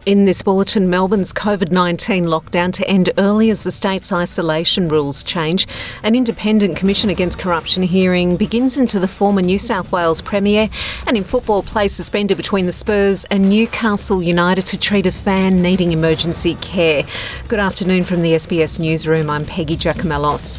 In this bulletin, Melbourne's COVID-19 lockdown to end early as the state's isolation rules change. An independent Commission Against Corruption hearing begins into the former New South Wales Premier. And in football, play suspended between the Spurs and Newcastle United to treat a fan needing emergency care. Good afternoon from the SBS Newsroom. I'm Peggy Giacomellos.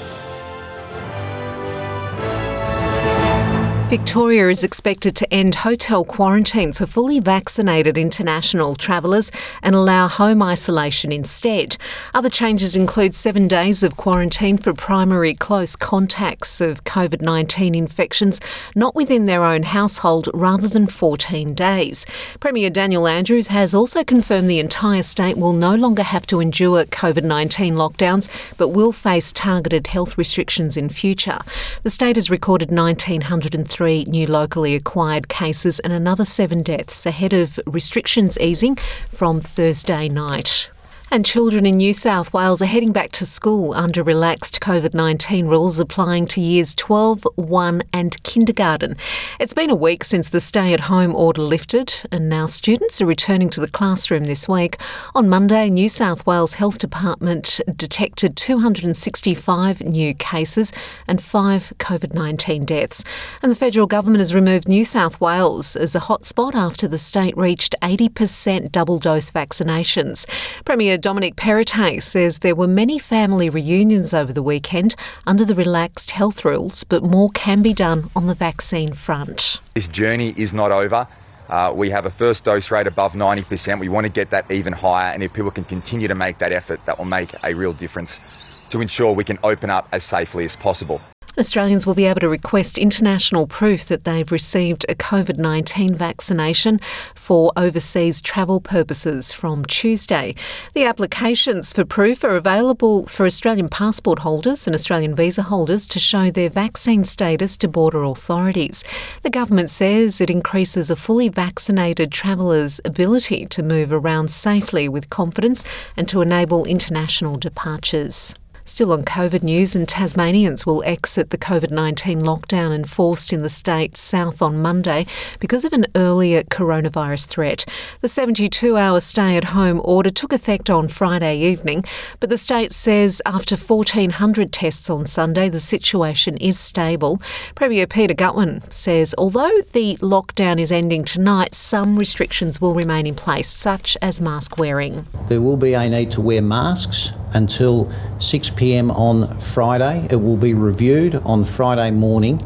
Victoria is expected to end hotel quarantine for fully vaccinated international travellers and allow home isolation instead. Other changes include 7 days of quarantine for primary close contacts of COVID-19 infections not within their own household rather than 14 days. Premier Daniel Andrews has also confirmed the entire state will no longer have to endure COVID-19 lockdowns but will face targeted health restrictions in future. The state has recorded 1,903 new locally acquired cases and another 7 deaths ahead of restrictions easing from Thursday night. And children in New South Wales are heading back to school under relaxed COVID-19 rules applying to years 12, 1 and kindergarten. It's been a week since the stay-at-home order lifted and now students are returning to the classroom this week. On Monday, New South Wales Health Department detected 265 new cases and 5 COVID-19 deaths. And the federal government has removed New South Wales as a hotspot after the state reached 80% double-dose vaccinations. Premier Dominic Perrottet says there were many family reunions over the weekend under the relaxed health rules, but more can be done on the vaccine front. This journey is not over. We have a first dose rate above 90%. We want to get that even higher, and if people can continue to make that effort, that will make a real difference to ensure we can open up as safely as possible. Australians will be able to request international proof that they've received a COVID-19 vaccination for overseas travel purposes from Tuesday. The applications for proof are available for Australian passport holders and Australian visa holders to show their vaccine status to border authorities. The government says it increases a fully vaccinated traveller's ability to move around safely with confidence and to enable international departures. Still on COVID news, and Tasmanians will exit the COVID-19 lockdown enforced in the state's south on Monday because of an earlier coronavirus threat. The 72-hour stay-at-home order took effect on Friday evening, but the state says after 1,400 tests on Sunday, the situation is stable. Premier Peter Gutwein says although the lockdown is ending tonight, some restrictions will remain in place, such as mask wearing. There will be a need to wear masks until 6 p.m. on Friday. It will be reviewed on Friday morning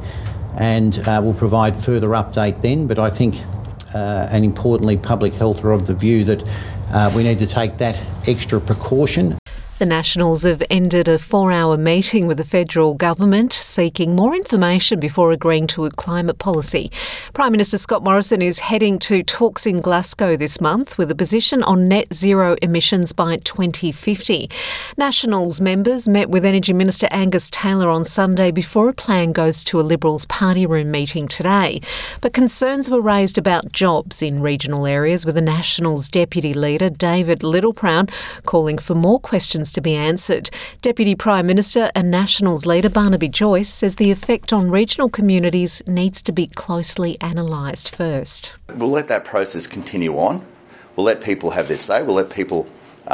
and we'll provide further update then. But I think, and importantly, Public Health are of the view that we need to take that extra precaution. The Nationals have ended a 4-hour meeting with the federal government seeking more information before agreeing to a climate policy. Prime Minister Scott Morrison is heading to talks in Glasgow this month with a position on net zero emissions by 2050. Nationals members met with Energy Minister Angus Taylor on Sunday before a plan goes to a Liberals party room meeting today. But concerns were raised about jobs in regional areas, with the Nationals Deputy Leader David Littleproud calling for more questions to be answered. Deputy Prime Minister and Nationals leader Barnaby Joyce says the effect on regional communities needs to be closely analysed first. We'll let that process continue on. We'll let people have their say. We'll let people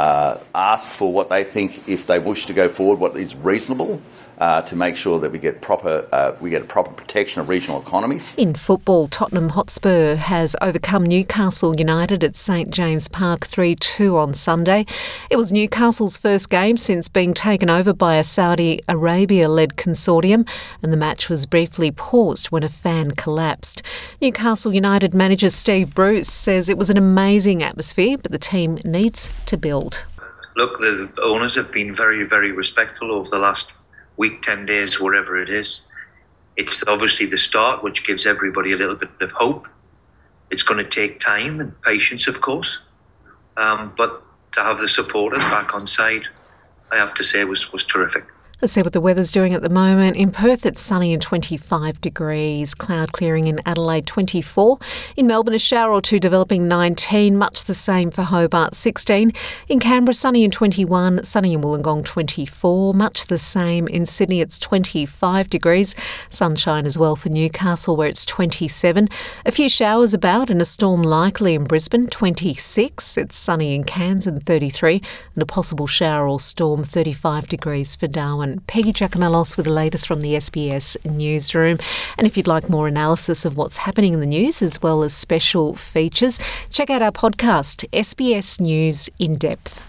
ask for what they think, if they wish to go forward, what is reasonable to make sure that we get a proper protection of regional economies. In football, Tottenham Hotspur has overcome Newcastle United at St James Park 3-2 on Sunday. It was Newcastle's first game since being taken over by a Saudi Arabia-led consortium, and the match was briefly paused when a fan collapsed. Newcastle United manager Steve Bruce says it was an amazing atmosphere, but the team needs to build. Look, the owners have been very, very respectful over the last week, 10 days, wherever it is. It's obviously the start, which gives everybody a little bit of hope. It's going to take time and patience, of course. But to have the supporters back on side, I have to say, was terrific. Let's see what the weather's doing at the moment. In Perth, it's sunny and 25 degrees. Cloud clearing in Adelaide, 24. In Melbourne, a shower or two developing, 19. Much the same for Hobart, 16. In Canberra, sunny and 21. Sunny in Wollongong, 24. Much the same in Sydney, it's 25 degrees. Sunshine as well for Newcastle, where it's 27. A few showers about and a storm likely in Brisbane, 26. It's sunny in Cairns and 33. And a possible shower or storm, 35 degrees for Darwin. Peggy Giacomellos with the latest from the SBS newsroom. And if you'd like more analysis of what's happening in the news as well as special features, check out our podcast, SBS News In Depth.